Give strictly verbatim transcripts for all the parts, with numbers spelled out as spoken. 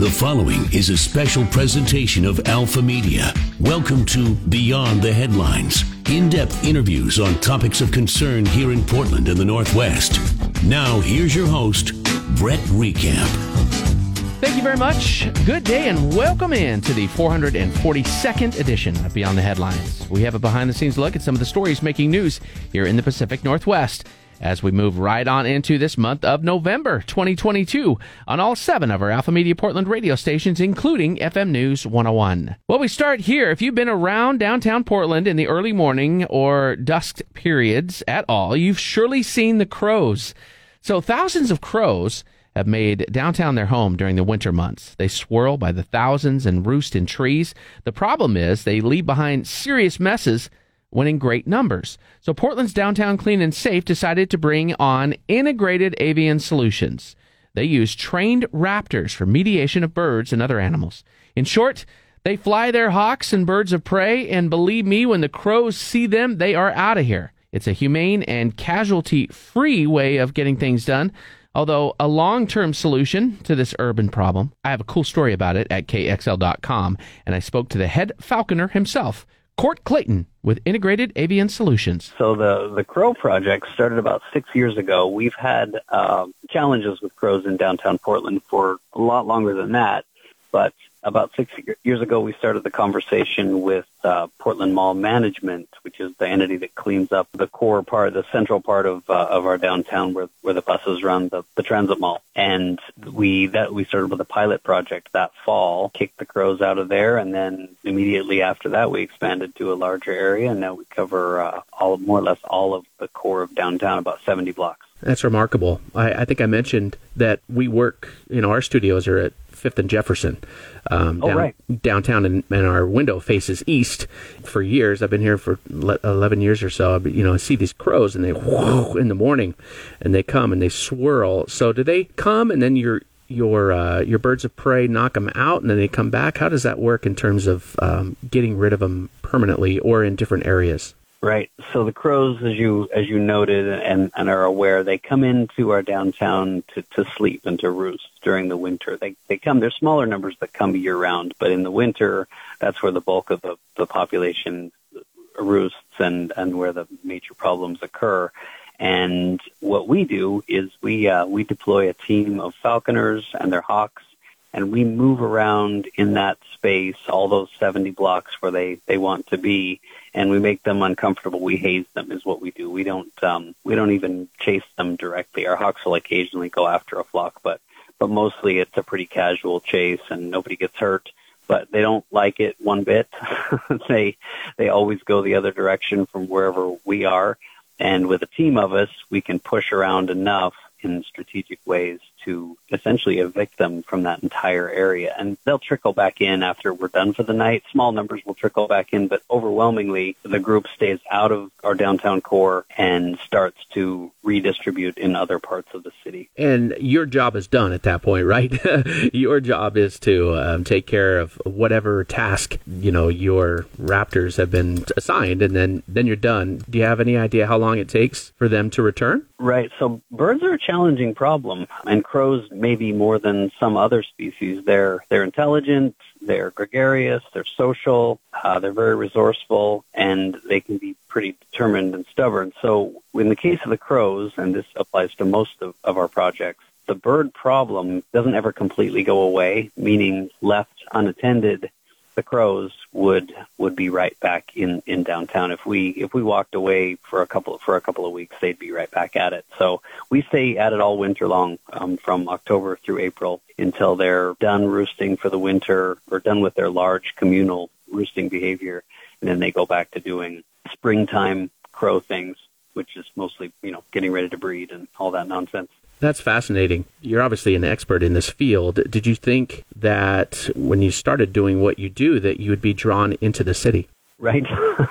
The following is a special presentation of Alpha Media. Welcome to Beyond the Headlines, in-depth interviews on topics of concern here in Portland and the Northwest. Now, here's your host, Brett Recamp. Thank you very much. Good day and welcome in to the four hundred forty-second edition of Beyond the Headlines. We have a behind-the-scenes look at some of the stories making news here in the Pacific Northwest as we move right on into this month of November twenty twenty-two on all seven of our Alpha Media Portland radio stations, including F M News one oh one. Well, we start here. If you've been around downtown Portland in the early morning or dusk periods at all, you've surely seen the crows. So thousands of crows have made downtown their home during the winter months. They swirl by the thousands and roost in trees. The problem is they leave behind serious messes when in great numbers. So Portland's Downtown Clean and Safe decided to bring on integrated avian solutions. They use trained raptors for mediation of birds and other animals. In short, they fly their hawks and birds of prey, and believe me, when the crows see them, they are out of here. It's a humane and casualty-free way of getting things done, although a long-term solution to this urban problem. I have a cool story about it at K X L dot com, and I spoke to the head falconer himself, Court Clayton, with Integrated Avian Solutions. So the, the Crow Project started about six years ago. We've had uh, challenges with crows in downtown Portland for a lot longer than that, but about six years ago, we started the conversation with uh, Portland Mall Management, which is the entity that cleans up the core part, the central part of uh, of our downtown, where where the buses run, the, the transit mall. And we that we started with a pilot project that fall, kicked the crows out of there, and then immediately after that, we expanded to a larger area, and now we cover uh, all more or less all of the core of downtown, about seventy blocks. That's remarkable. I, I think I mentioned that we work, you know, our studios are at Fifth and Jefferson, um, oh, down, right. downtown, and, and our window faces east. For years, I've been here for eleven years or so. You know, I see these crows, and they whoosh in the morning, and they come and they swirl. So, do they come, and then your your uh, your birds of prey knock them out, and then they come back? How does that work in terms of um, getting rid of them permanently or in different areas? Right. So the crows, as you as you noted and, and are aware, they come into our downtown to, to sleep and to roost during the winter. They they come. There's smaller numbers that come year round, but in the winter, that's where the bulk of the, the population roosts and, and where the major problems occur. And what we do is we uh, we deploy a team of falconers and their hawks, and we move around in that space, all those seventy blocks where they, they want to be, and we make them uncomfortable. We haze them is what we do. We don't um, we don't even chase them directly. Our hawks will occasionally go after a flock, but but mostly it's a pretty casual chase, and nobody gets hurt. But they don't like it one bit. they they always go the other direction from wherever we are, and with a team of us, we can push around enough in strategic ways to essentially evict them from that entire area. And they'll trickle back in after we're done for the night. Small numbers will trickle back in, but overwhelmingly, the group stays out of our downtown core and starts to redistribute in other parts of the city. And your job is done at that point, right? Your job is to um, take care of whatever task, you know, your raptors have been assigned, and then, then you're done. Do you have any idea how long it takes for them to return? Right. So birds are a challenging problem, and crows maybe more than some other species. They're they're intelligent, they're gregarious, they're social, uh, they're very resourceful, and they can be pretty determined and stubborn. So in the case of the crows, and this applies to most of, of our projects, the bird problem doesn't ever completely go away, meaning left unattended, the crows would would be right back in, in downtown. If we if we walked away for a couple for a couple of weeks, they'd be right back at it. So we stay at it all winter long, um, from October through April, until they're done roosting for the winter or done with their large communal roosting behavior, and then they go back to doing springtime crow things, which is mostly, you know, getting ready to breed and all that nonsense. That's fascinating. You're obviously an expert in this field. Did you think that when you started doing what you do that you would be drawn into the city? Right.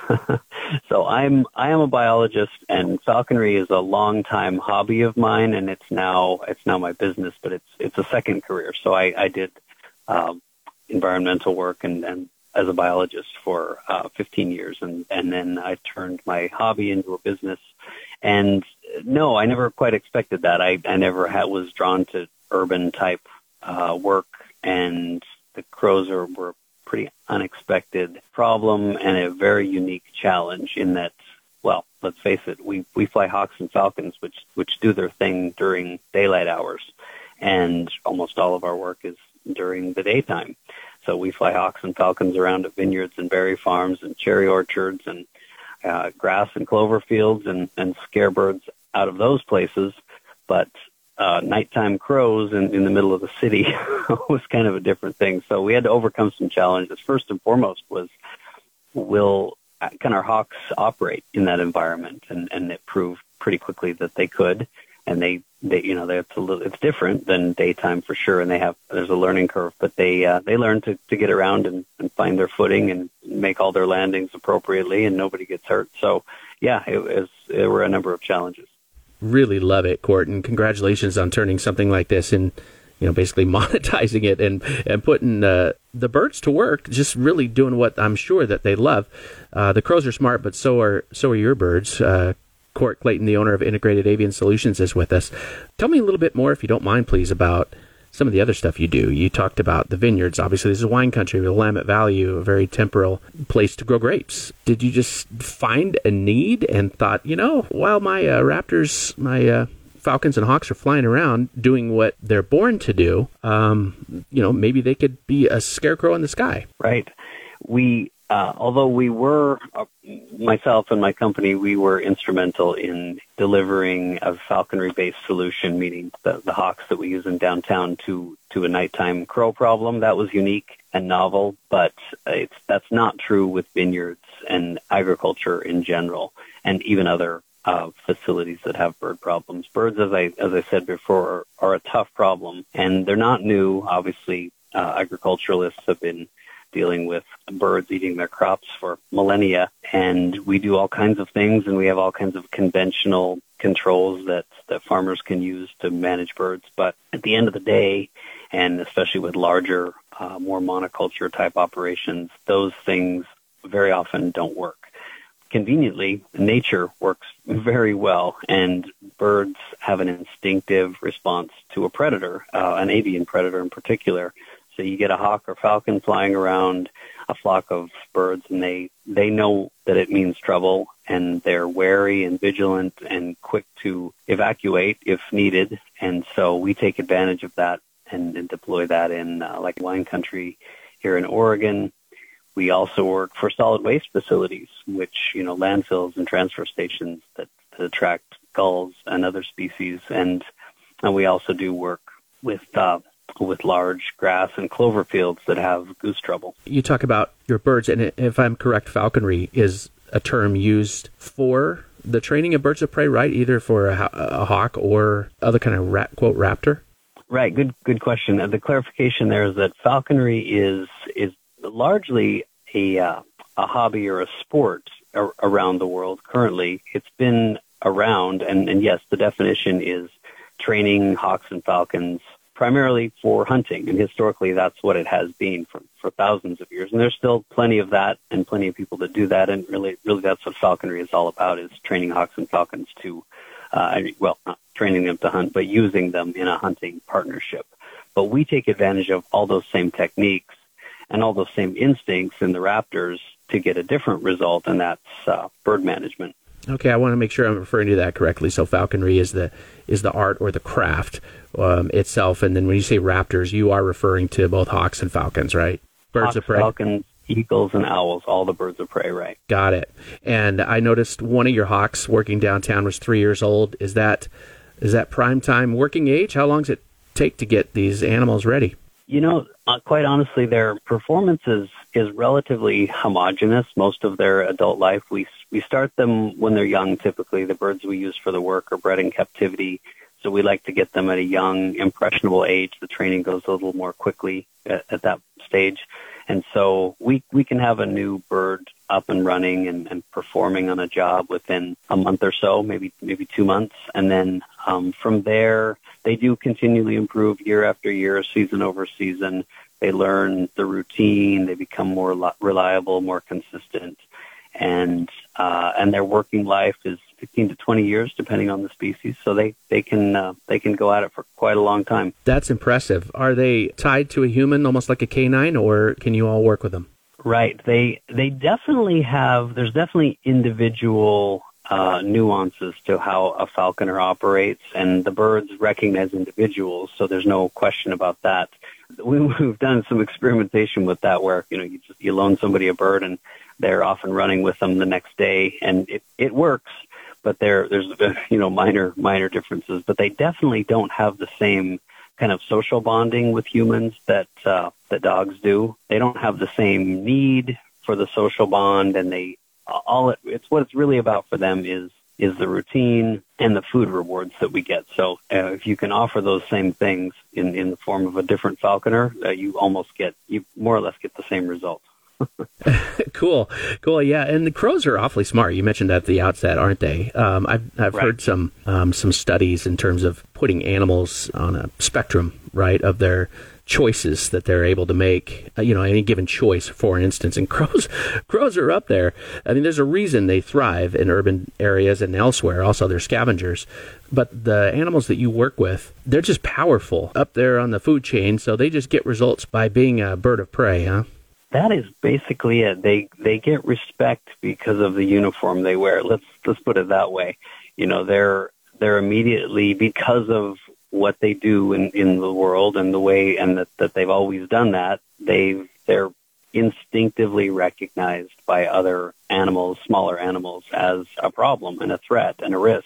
So I'm I am a biologist, and falconry is a long time hobby of mine, and it's now it's now my business, but it's it's a second career. So I, I did um, environmental work and, and as a biologist for uh, fifteen years, and, and then I turned my hobby into a business. And no, I never quite expected that. I, I never had, was drawn to urban type uh, work and the crows are, were a pretty unexpected problem and a very unique challenge in that, well, let's face it, we, we fly hawks and falcons, which, which do their thing during daylight hours, and almost all of our work is during the daytime. So we fly hawks and falcons around at vineyards and berry farms and cherry orchards and uh, grass and clover fields and, and scare birds out of those places. But uh, nighttime crows in, in the middle of the city was kind of a different thing. So we had to overcome some challenges. First and foremost was, will can our hawks operate in that environment? And, and it proved pretty quickly that they could. And they, they, you know, they, it's a little, it's different than daytime for sure. And they have, there's a learning curve, but they, uh, they learn to, to get around and, and find their footing and make all their landings appropriately, and nobody gets hurt. So yeah, it was, there were a number of challenges. Really love it, Court, and congratulations on turning something like this and, you know, basically monetizing it and, and putting uh, the birds to work, just really doing what I'm sure that they love. Uh, the crows are smart, but so are, so are your birds. Uh, Court Clayton, the owner of Integrated Avian Solutions, is with us. Tell me a little bit more, if you don't mind, please, about some of the other stuff you do. You talked about the vineyards. Obviously, this is wine country with Willamette Valley, a very temporal place to grow grapes. Did you just find a need and thought, you know, while my uh, raptors, my uh, falcons and hawks are flying around doing what they're born to do, um, you know, maybe they could be a scarecrow in the sky? Right. We... Uh, although we were, uh, myself and my company, we were instrumental in delivering a falconry-based solution, meaning the, the hawks that we use in downtown, to, to a nighttime crow problem. That was unique and novel, but it's, that's not true with vineyards and agriculture in general, and even other uh, facilities that have bird problems. Birds, as I as I said before, are, are a tough problem, and they're not new. Obviously, uh, agriculturalists have been dealing with birds eating their crops for millennia, and we do all kinds of things, and we have all kinds of conventional controls that, that farmers can use to manage birds. But at the end of the day, and especially with larger, uh, more monoculture type operations, those things very often don't work. Conveniently, nature works very well, and birds have an instinctive response to a predator, uh, an avian predator in particular. So you get a hawk or falcon flying around a flock of birds, and they, they know that it means trouble, and they're wary and vigilant and quick to evacuate if needed. And so we take advantage of that and, and deploy that in uh, like wine country here in Oregon. We also work for solid waste facilities, which, you know, landfills and transfer stations that, that attract gulls and other species. And, and we also do work with uh, with large grass and clover fields that have goose trouble. You talk about your birds, and if I'm correct, falconry is a term used for the training of birds of prey, right? Either for a, a hawk or other kind of rat, quote, raptor? Right. Good good question. Uh, the clarification there is that falconry is is largely a, uh, a hobby or a sport ar- around the world currently. It's been around, and, and yes, the definition is training hawks and falcons primarily for hunting, and historically that's what it has been for, for thousands of years. And there's still plenty of that and plenty of people that do that, and really really that's what falconry is all about, is training hawks and falcons to, uh, well, not training them to hunt, but using them in a hunting partnership. But we take advantage of all those same techniques and all those same instincts in the raptors to get a different result, and that's uh, bird management. Okay, I want to make sure I'm referring to that correctly. So falconry is the is the art or the craft um, itself, and then when you say raptors, you are referring to both hawks and falcons, right? Birds Hawks, of prey. Falcons, eagles, and owls, all the birds of prey, right? Got it. And I noticed one of your hawks working downtown was three years old. Is that is that prime time working age? How long does it take to get these animals ready? You know, uh, quite honestly, their performance is, is relatively homogeneous most of their adult life. We we start them when they're young, typically. The birds we use for the work are bred in captivity, so we like to get them at a young, impressionable age. The training goes a little more quickly at, at that stage. And so we we can have a new bird up and running and, and performing on a job within a month or so, maybe maybe two months. And then um, from there, they do continually improve year after year, season over season. They learn the routine. They become more li- reliable, more consistent. And uh, and their working life is, fifteen to twenty years, depending on the species. So they they can uh, they can go at it for quite a long time. That's impressive. Are they tied to a human, almost like a canine, or can you all work with them? Right. They they definitely have. There's definitely individual uh, nuances to how a falconer operates, and the birds recognize individuals. So there's no question about that. We, we've done some experimentation with that, where you know you just you loan somebody a bird and they're off and running with them the next day, and it, it works. But there there's you know minor minor differences. But they definitely don't have the same kind of social bonding with humans that uh, that dogs do. They don't have the same need for the social bond, and they all it, it's what it's really about for them is is the routine and the food rewards that we get. So uh, if you can offer those same things in, in the form of a different falconer, uh, you almost get you more or less get the same results. Cool, cool, yeah. And the crows are awfully smart. You mentioned at the outset, aren't they? Um, I've I've right. heard some um, some studies in terms of putting animals on a spectrum, right, of their choices that they're able to make. Uh, you know, any given choice, for instance. And crows, crows are up there. I mean, there's a reason they thrive in urban areas and elsewhere. Also, they're scavengers. But the animals that you work with, they're just powerful up there on the food chain. So they just get results by being a bird of prey, huh? That is basically it. They they get respect because of the uniform they wear. Let's let's put it that way. You know, they're they're immediately, because of what they do in, in the world and the way and that, that they've always done that, they they're instinctively recognized by other animals, smaller animals, as a problem and a threat and a risk.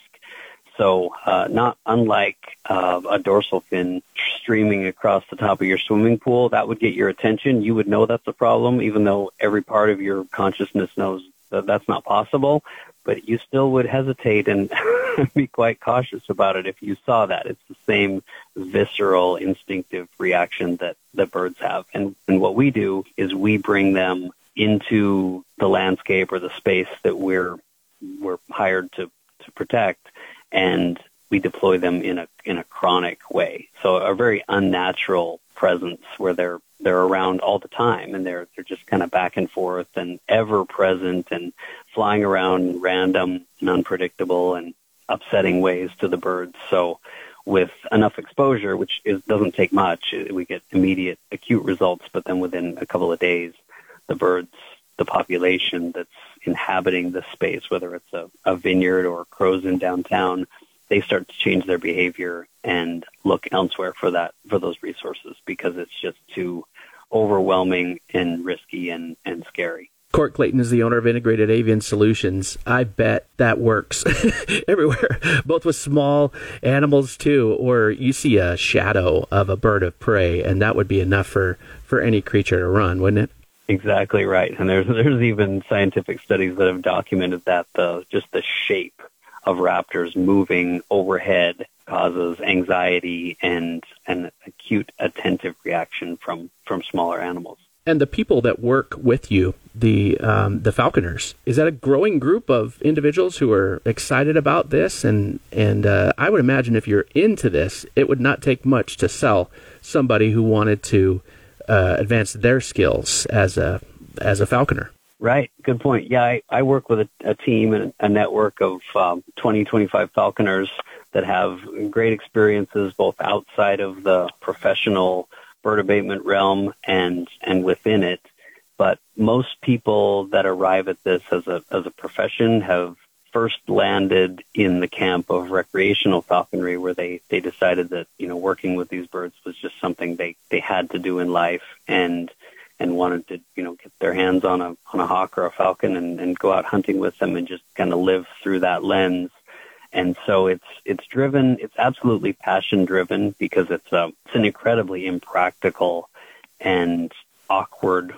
So uh, not unlike uh, a dorsal fin streaming across the top of your swimming pool, that would get your attention. You would know that's a problem, even though every part of your consciousness knows that that's not possible. But you still would hesitate and be quite cautious about it if you saw that. It's the same visceral, instinctive reaction that, that birds have. And, and what we do is we bring them into the landscape or the space that we're we're hired to, to protect, and we deploy them in a in a chronic way. So a very unnatural presence where they're they're around all the time, and they're they're just kind of back and forth and ever present and flying around in random and unpredictable and upsetting ways to the birds. So with enough exposure, which is, doesn't take much, we get immediate acute results, but then within a couple of days, the birds, the population that's inhabiting this space, whether it's a, a vineyard or crows in downtown, they start to change their behavior and look elsewhere for that, for those resources, because it's just too overwhelming and risky and, and scary. Court Clayton is the owner of Integrated Avian Solutions. I bet that works everywhere, both with small animals too, or you see a shadow of a bird of prey, and that would be enough for, for any creature to run, wouldn't it? Exactly right. And there's there's even scientific studies that have documented that the just the shape of raptors moving overhead causes anxiety and an acute attentive reaction from, from smaller animals. And the people that work with you, the um, the falconers, is that a growing group of individuals who are excited about this? And and uh, I would imagine if you're into this, it would not take much to sell somebody who wanted to uh, advance their skills as a as a falconer. Right. Good point. Yeah, I, I work with a, a team and a network of um, twenty, twenty-five falconers that have great experiences both outside of the professional bird abatement realm and and within it. But most people that arrive at this as a as a profession have first landed in the camp of recreational falconry, where they, they decided that, you know, working with these birds was just something they, they had to do in life, and and wanted to, you know, get their hands on a on a hawk or a falcon and, and go out hunting with them and just kind of live through that lens. And so it's it's driven, it's absolutely passion driven, because it's a it's an incredibly impractical and awkward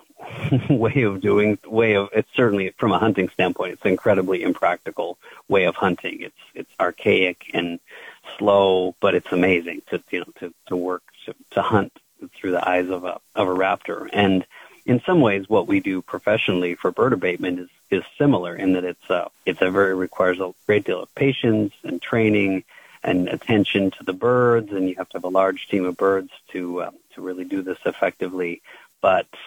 way of doing way of it's certainly from a hunting standpoint, it's an incredibly impractical way of hunting. It's it's archaic and slow, but it's amazing to you know to, to work to, to hunt through the eyes of a of a raptor. And in some ways, what we do professionally for bird abatement is, is similar in that it's a, it's a very requires a great deal of patience and training and attention to the birds, and you have to have a large team of birds to uh, to really do this effectively. But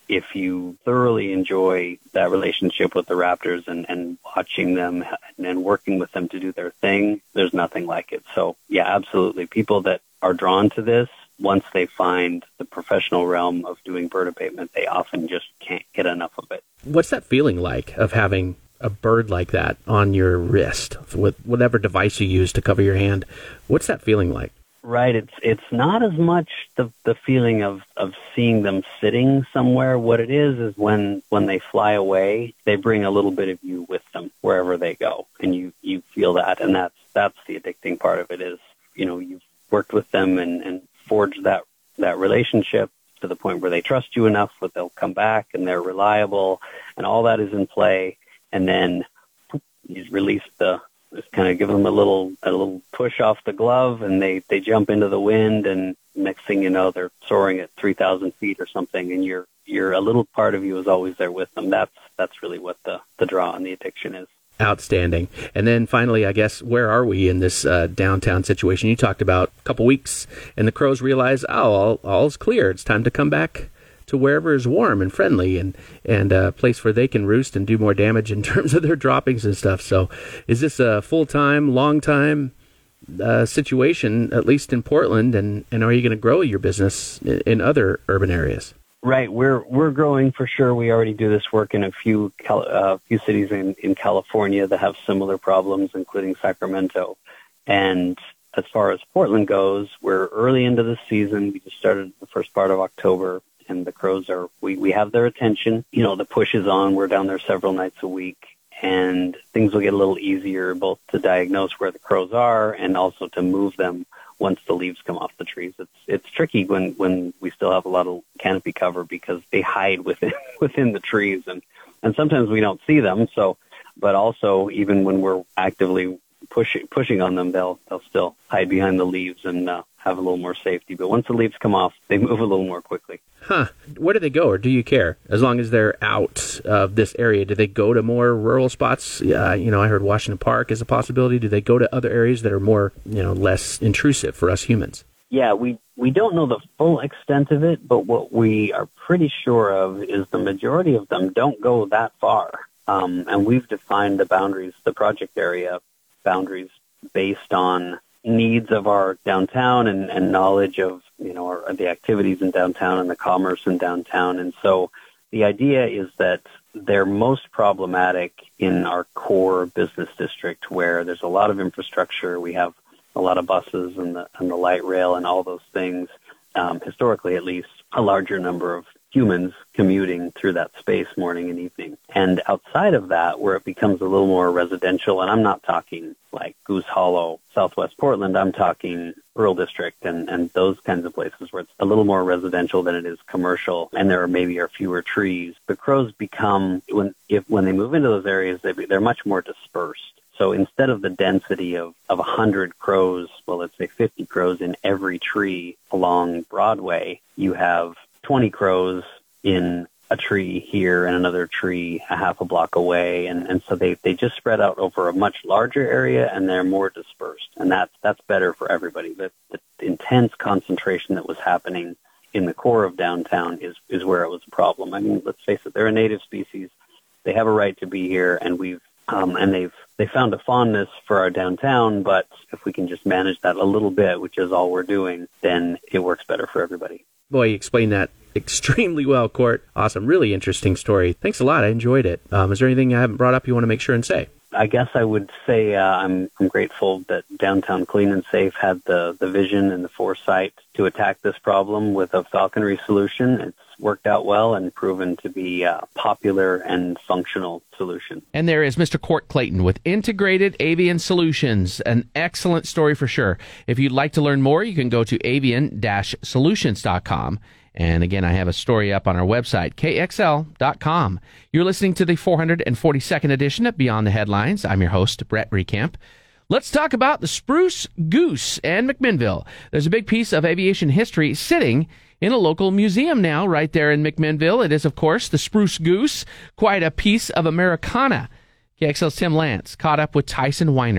if you thoroughly enjoy that relationship with the Raptors and, and watching them and working with them to do their thing, there's nothing like it. So, yeah, absolutely. People that are drawn to this, once they find the professional realm of doing bird abatement, they often just can't get enough of it. What's that feeling like of having a bird like that on your wrist with whatever device you use to cover your hand? What's that feeling like? Right. It's it's not as much the the feeling of, of seeing them sitting somewhere. What it is is when, when they fly away, they bring a little bit of you with them wherever they go. And you, you feel that. And that's that's the addicting part of it is, you know, you've worked with them and, and forged that, that relationship to the point where they trust you enough that they'll come back and they're reliable and all that is in play. And then you release the Just kind of give them a little a little push off the glove, and they, they jump into the wind, and next thing you know, they're soaring at three thousand feet or something, and you're you're a little part of you is always there with them. That's that's really what the, the draw and the addiction is. Outstanding. And then finally, I guess, where are we in this uh, downtown situation? You talked about a couple weeks, and the crows realize, oh, all, all's clear. It's time to come back to wherever is warm and friendly and, and a place where they can roost and do more damage in terms of their droppings and stuff. So is this a full-time, long-time uh, situation, at least in Portland, and, and are you going to grow your business in, in other urban areas? Right. We're we're growing for sure. We already do this work in a few uh, few cities in, in California that have similar problems, including Sacramento. And as far as Portland goes, we're early into the season. We just started the first part of October. And the crows are, we, we have their attention. You know, the push is on. We're down there several nights a week, and things will get a little easier both to diagnose where the crows are and also to move them once the leaves come off the trees. It's it's tricky when, when we still have a lot of canopy cover because they hide within within the trees, and, and sometimes we don't see them. So, but also even when we're actively pushing pushing on them, they'll they'll still hide behind the leaves and uh, have a little more safety. But once the leaves come off, they move a little more quickly. Huh. Where do they go, or do you care? As long as they're out of this area, do they go to more rural spots? Yeah, you know, I heard Washington Park is a possibility. Do they go to other areas that are more, you know, less intrusive for us humans? Yeah, we, we don't know the full extent of it, but what we are pretty sure of is the majority of them don't go that far. Um, and we've defined the boundaries, the project area boundaries, based on needs of our downtown and, and knowledge of, you know, our, the activities in downtown and the commerce in downtown. And so the idea is that they're most problematic in our core business district where there's a lot of infrastructure. We have a lot of buses and the, and the light rail and all those things, um, historically at least, a larger number of humans commuting through that space morning and evening. And outside of that, where it becomes a little more residential, and I'm not talking like Goose Hollow, Southwest Portland, I'm talking Rural District and, and those kinds of places where it's a little more residential than it is commercial, and there are maybe are fewer trees. The crows become, when if when they move into those areas, they, they're much more dispersed. So instead of the density of, of one hundred crows, well, let's say fifty crows in every tree along Broadway, you have twenty crows in a tree here and another tree a half a block away. And, and so they, they just spread out over a much larger area, and they're more dispersed. And that's, that's better for everybody. The, the intense concentration that was happening in the core of downtown is, is where it was a problem. I mean, let's face it, they're a native species. They have a right to be here, and we've um, and they've they found a fondness for our downtown. But if we can just manage that a little bit, which is all we're doing, then it works better for everybody. Boy, you explained that extremely well, Court. Awesome. Really interesting story. Thanks a lot. I enjoyed it. Um, is there anything I haven't brought up you want to make sure and say? I guess I would say uh, I'm, I'm grateful that Downtown Clean and Safe had the, the vision and the foresight to attack this problem with a falconry solution. It's worked out well and proven to be a popular and functional solution. And there is Mister Court Clayton with Integrated Avian Solutions. An excellent story for sure. If you'd like to learn more, you can go to avian dash solutions dot com. And again, I have a story up on our website, K X L dot com. You're listening to the four hundred forty-second edition of Beyond the Headlines. I'm your host, Brett Recamp. Let's talk about the Spruce Goose and McMinnville. There's a big piece of aviation history sitting in a local museum now, right there in McMinnville. It is, of course, the Spruce Goose, quite a piece of Americana. K X L's Tim Lance caught up with Tyson Weinert.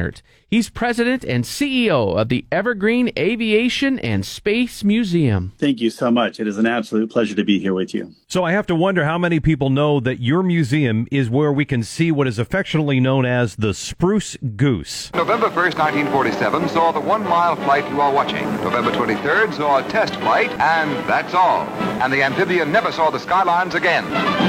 He's president and C E O of the Evergreen Aviation and Space Museum. Thank you so much. It is an absolute pleasure to be here with you. So I have to wonder how many people know that your museum is where we can see what is affectionately known as the Spruce Goose. November first, nineteen forty-seven saw the one-mile flight you are watching. November twenty-third saw a test flight, and that's all. And the amphibian never saw the skylines again.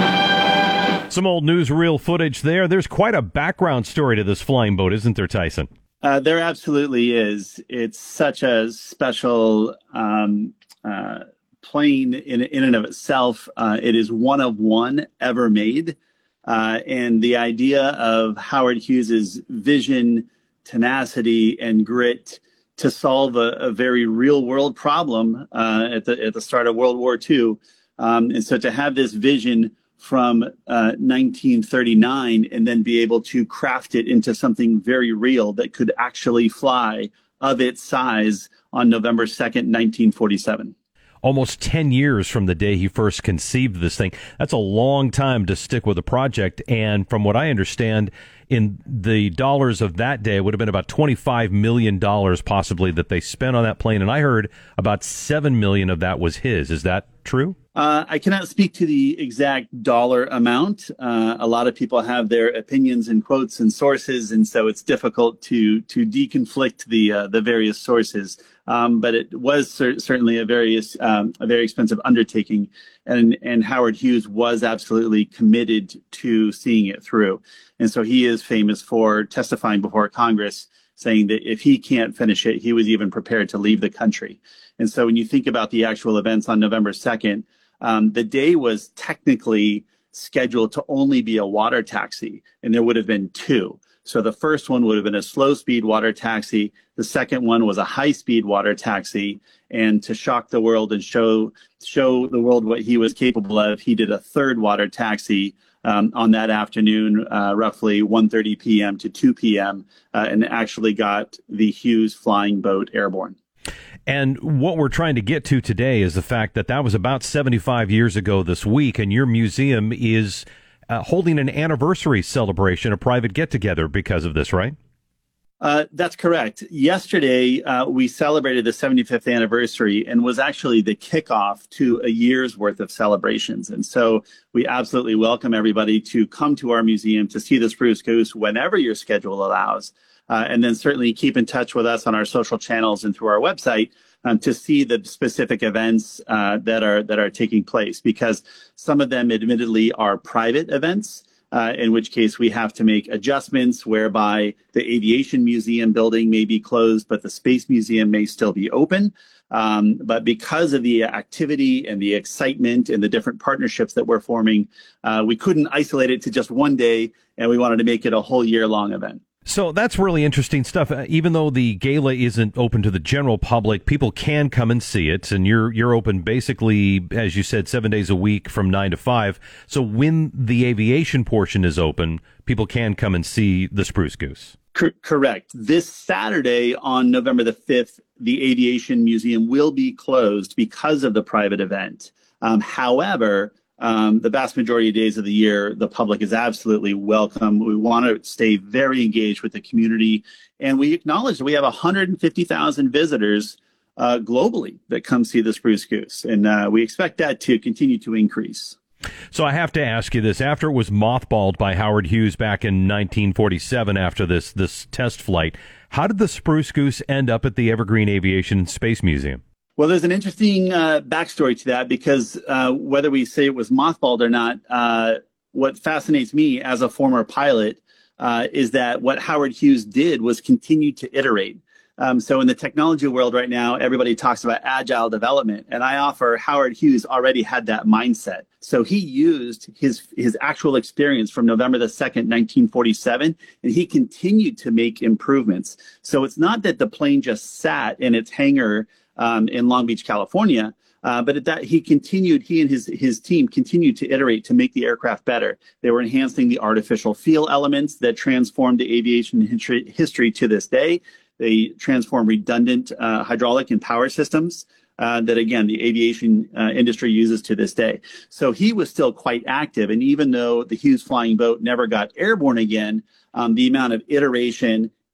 Some old newsreel footage there. There's quite a background story to this flying boat, isn't there, Tyson? Uh, there absolutely is. It's such a special um, uh, plane in, in and of itself. Uh, it is one of one ever made. Uh, and the idea of Howard Hughes's vision, tenacity, and grit to solve a, a very real world problem uh, at the at the start of World War Two. Um, and so to have this vision from uh, nineteen thirty-nine and then be able to craft it into something very real that could actually fly of its size on November second, nineteen forty-seven. Almost ten years from the day he first conceived this thing. That's a long time to stick with a project. And from what I understand, in the dollars of that day, it would have been about twenty-five million dollars possibly that they spent on that plane. And I heard about seven million dollars of that was his. Is that true? Uh, I cannot speak to the exact dollar amount. Uh, a lot of people have their opinions and quotes and sources, and so it's difficult to to deconflict the uh, the various sources. Um, but it was cer- certainly a very um, a very expensive undertaking, and and Howard Hughes was absolutely committed to seeing it through. And so he is famous for testifying before Congress, saying that if he can't finish it, he was even prepared to leave the country. And so when you think about the actual events on November second, um, the day was technically scheduled to only be a water taxi, and there would have been two. So the first one would have been a slow speed water taxi. The second one was a high speed water taxi. And to shock the world and show show the world what he was capable of, he did a third water taxi um, on that afternoon, uh, roughly one thirty p.m. to two p.m., uh, and actually got the Hughes flying boat airborne. And what we're trying to get to today is the fact that that was about seventy-five years ago this week, and your museum is uh, holding an anniversary celebration, a private get-together because of this, right? Uh, that's correct. Yesterday, uh, we celebrated the seventy-fifth anniversary and was actually the kickoff to a year's worth of celebrations. And so we absolutely welcome everybody to come to our museum to see the Spruce Goose whenever your schedule allows. Uh, and then certainly keep in touch with us on our social channels and through our website um, to see the specific events uh, that are that are taking place, because some of them admittedly are private events, uh, in which case we have to make adjustments whereby the Aviation Museum building may be closed, but the Space Museum may still be open. Um, but because of the activity and the excitement and the different partnerships that we're forming, uh, we couldn't isolate it to just one day, and we wanted to make it a whole year-long event. So that's really interesting stuff. Uh, even though the gala isn't open to the general public, people can come and see it. And you're you're open basically, as you said, seven days a week from nine to five. So when the aviation portion is open, people can come and see the Spruce Goose. C- correct. This Saturday on November the fifth, the Aviation Museum will be closed because of the private event. Um, however, Um, the vast majority of days of the year, the public is absolutely welcome. We want to stay very engaged with the community. And we acknowledge that we have one hundred fifty thousand visitors uh, globally that come see the Spruce Goose. And uh, we expect that to continue to increase. So I have to ask you this. After it was mothballed by Howard Hughes back in nineteen forty-seven after this, this test flight, how did the Spruce Goose end up at the Evergreen Aviation and Space Museum? Well, there's an interesting uh, backstory to that, because uh, whether we say it was mothballed or not, uh, what fascinates me as a former pilot uh, is that what Howard Hughes did was continue to iterate. Um, so in the technology world right now, everybody talks about agile development, and I offer Howard Hughes already had that mindset. So he used his his actual experience from November the second, nineteen forty-seven, and he continued to make improvements. So it's not that the plane just sat in its hangar Um, in Long Beach, California, uh, but at that he continued, he and his his team continued to iterate to make the aircraft better. They were enhancing the artificial feel elements that transformed the aviation history, history to this day. They transform redundant uh, hydraulic and power systems uh, that, again, the aviation uh, industry uses to this day. So he was still quite active, and even though the Hughes flying boat never got airborne again, um, the amount of iteration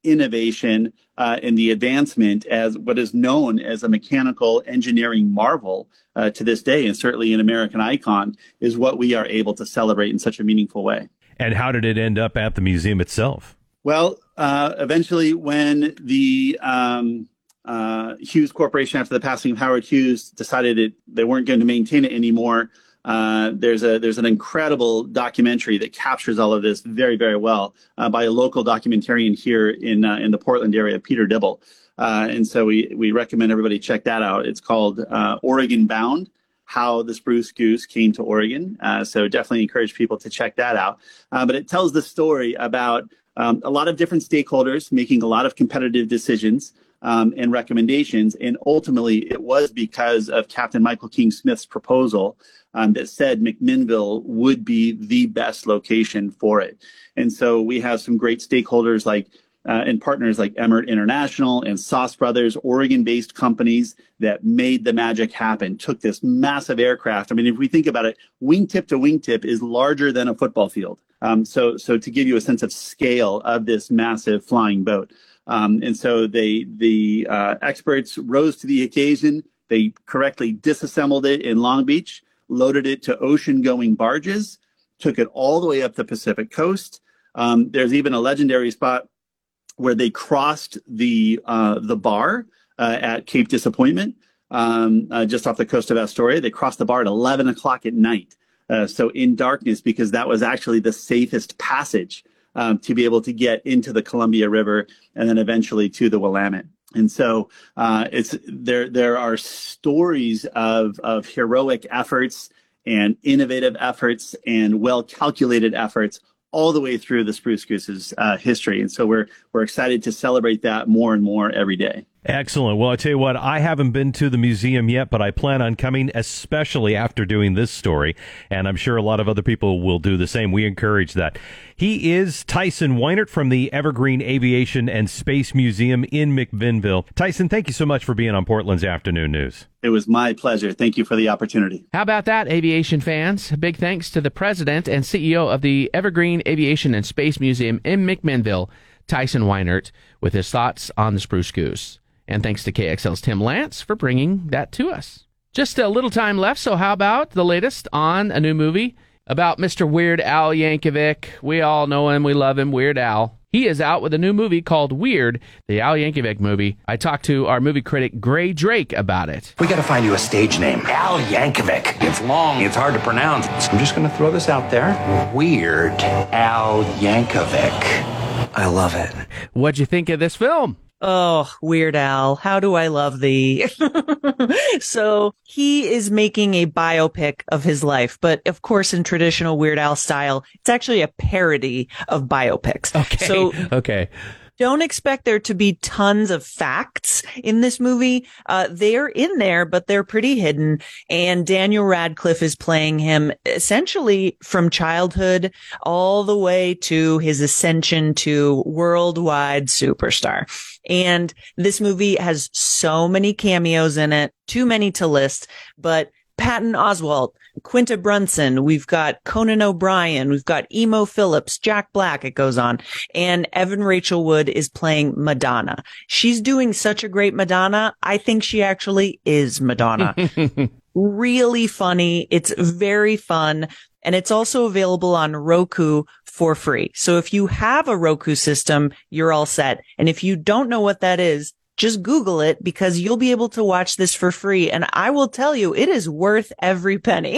innovation uh, and the advancement as what is known as a mechanical engineering marvel uh, to this day, and certainly an American icon, is what we are able to celebrate in such a meaningful way. And how did it end up at the museum itself? Well, uh, eventually when the um, uh, Hughes Corporation, after the passing of Howard Hughes, decided it, they weren't going to maintain it anymore, Uh, there's a there's an incredible documentary that captures all of this very, very well uh, by a local documentarian here in uh, in the Portland area, Peter Dibble. Uh, and so we we recommend everybody check that out. It's called uh, Oregon Bound: How the Spruce Goose Came to Oregon. Uh, so definitely encourage people to check that out. Uh, but it tells the story about um, a lot of different stakeholders making a lot of competitive decisions um, and recommendations. And ultimately, it was because of Captain Michael King Smith's proposal Um, that said McMinnville would be the best location for it. And so we have some great stakeholders like uh, and partners like Emmert International and Sauce Brothers, Oregon-based companies that made the magic happen, took this massive aircraft. I mean, if we think about it, wingtip to wingtip is larger than a football field. Um, so, so to give you a sense of scale of this massive flying boat. Um, and so they, the uh, experts rose to the occasion. They correctly disassembled it in Long Beach, loaded it to ocean-going barges, took it all the way up the Pacific coast. Um, there's even a legendary spot where they crossed the uh, the bar uh, at Cape Disappointment, um, uh, just off the coast of Astoria. They crossed the bar at eleven o'clock at night, uh, so in darkness, because that was actually the safest passage um, to be able to get into the Columbia River and then eventually to the Willamette. And so uh, it's there. There are stories of of heroic efforts and innovative efforts and well calculated efforts all the way through the Spruce Goose's uh, history. And so we're we're excited to celebrate that more and more every day. Excellent. Well, I tell you what, I haven't been to the museum yet, but I plan on coming, especially after doing this story. And I'm sure a lot of other people will do the same. We encourage that. He is Tyson Weinert from the Evergreen Aviation and Space Museum in McMinnville. Tyson, thank you so much for being on Portland's Afternoon News. It was my pleasure. Thank you for the opportunity. How about that, aviation fans? Big thanks to the president and C E O of the Evergreen Aviation and Space Museum in McMinnville, Tyson Weinert, with his thoughts on the Spruce Goose. And thanks to K X L's Tim Lance for bringing that to us. Just a little time left, so how about the latest on a new movie about Mister Weird Al Yankovic? We all know him, we love him, Weird Al. He is out with a new movie called Weird, the Al Yankovic movie. I talked to our movie critic, Gray Drake, about it. We got to find you a stage name. Al Yankovic. It's long, it's hard to pronounce. So I'm just going to throw this out there. Weird Al Yankovic. I love it. What'd you think of this film? Oh, Weird Al, how do I love thee? So he is making a biopic of his life, but of course, in traditional Weird Al style, it's actually a parody of biopics. Okay. So, okay. Don't expect there to be tons of facts in this movie. Uh, they're in there, but they're pretty hidden. And Daniel Radcliffe is playing him essentially from childhood all the way to his ascension to worldwide superstar. And this movie has so many cameos in it, too many to list, but Patton Oswalt, Quinta Brunson, we've got Conan O'Brien, we've got Emo Phillips, Jack Black, it goes on. And Evan Rachel Wood is playing Madonna. She's doing such a great Madonna. I think she actually is Madonna. Really funny. It's very fun. And it's also available on Roku for free. So if you have a Roku system, you're all set. And if you don't know what that is, just Google it, because you'll be able to watch this for free. And I will tell you, it is worth every penny.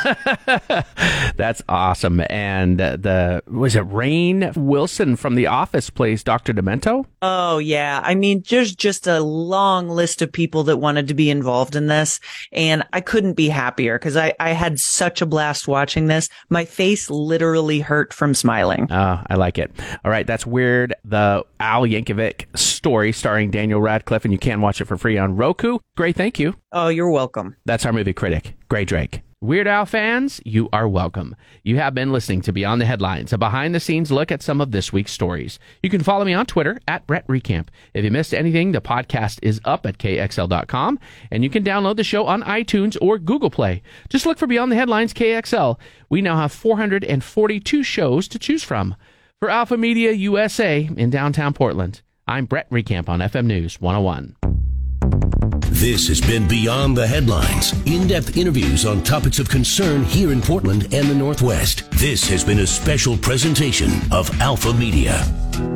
That's awesome. And uh, the, was it Rainn Wilson from The Office plays Doctor Demento? Oh, yeah. I mean, there's just a long list of people that wanted to be involved in this. And I couldn't be happier because I, I had such a blast watching this. My face literally hurt from smiling. Oh, I like it. All right. That's Weird, the Al Yankovic story starring Daniel Radcliffe, and you can watch it for free on Roku. Great, thank you. Oh, you're welcome. That's our movie critic, Gray Drake. Weird Al fans, you are welcome. You have been listening to Beyond the Headlines, a behind-the-scenes look at some of this week's stories. You can follow me on Twitter, at Brett Recamp. If you missed anything, the podcast is up at K X L dot com, and you can download the show on iTunes or Google Play. Just look for Beyond the Headlines K X L. We now have four hundred forty-two shows to choose from. For Alpha Media U S A in downtown Portland, I'm Brett Recamp on F M News one oh one. This has been Beyond the Headlines, in-depth interviews on topics of concern here in Portland and the Northwest. This has been a special presentation of Alpha Media.